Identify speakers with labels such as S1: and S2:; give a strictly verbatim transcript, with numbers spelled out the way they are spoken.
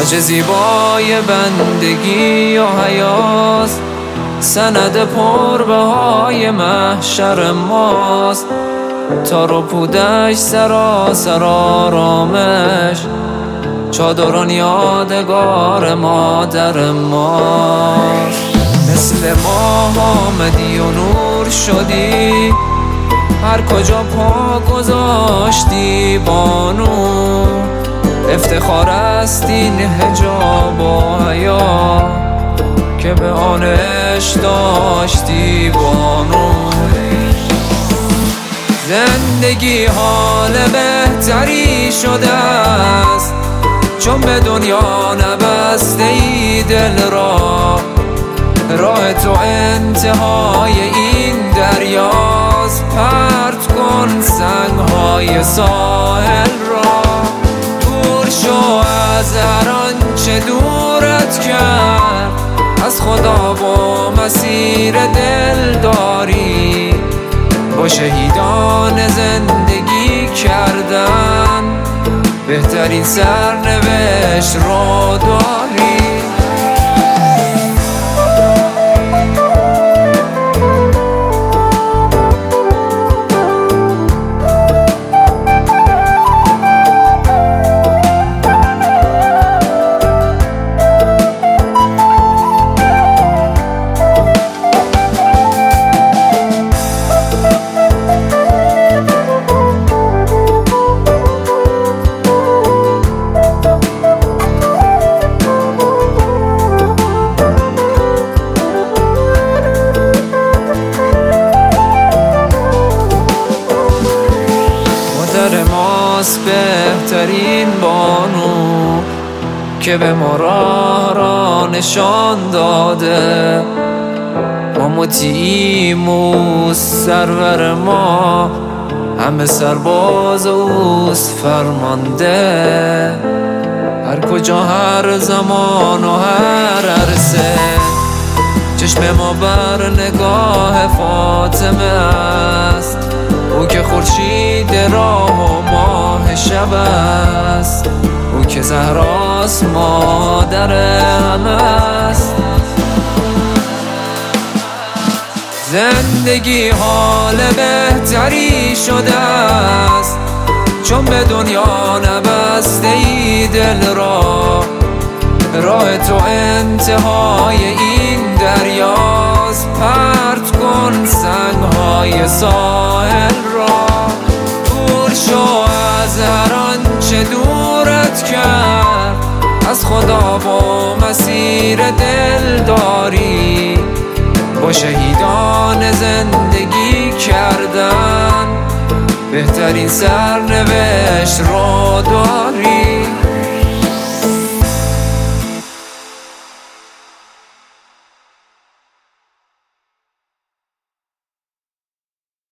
S1: تاج زیبای بندگی و حیاست، سند پربهای محشر ماست. تار و پودش سراسر آرامش، چادران یادگار مادر ماست. مثل ماه آمدی و نور شدی، هر کجا پا گذاشتی بانو. افتخار است این حجاب و حیا که به آنش داشتی بانو. زندگی حال بهتری شده است، چون به دنیا نبسته ای دل را. راه تو انتهای این دریاست، پرت کن سنگ‌های ساحل را. دور شو از هر آنچه دورت کرد از خدا و مسیر دلداری. با شهیدان زندگی کردن بهترین سرنوشت رو داری. ماست بهترین بانو که به ما راه را نشان داده. ما مطیعیم اوست سرور ما، همه سرباز اوست فرمانده. هر کجا هر زمان و هر عرصه چشم ما بر نگاه فاطمه است. او که خورشید راه و ماه شب است، او که زهراست مادر همه است. زندگی حال بهتری شده است، چون به دنیا نبسته ای دل را. راه تو انتهای این دریاست، پرت کن سنگ‌های ساحل را. دور شو از هر آنچه دورت کرد از خدا و مسیر دلداری. با شهیدان زندگی کردن بهترین سرنوشت رو داری.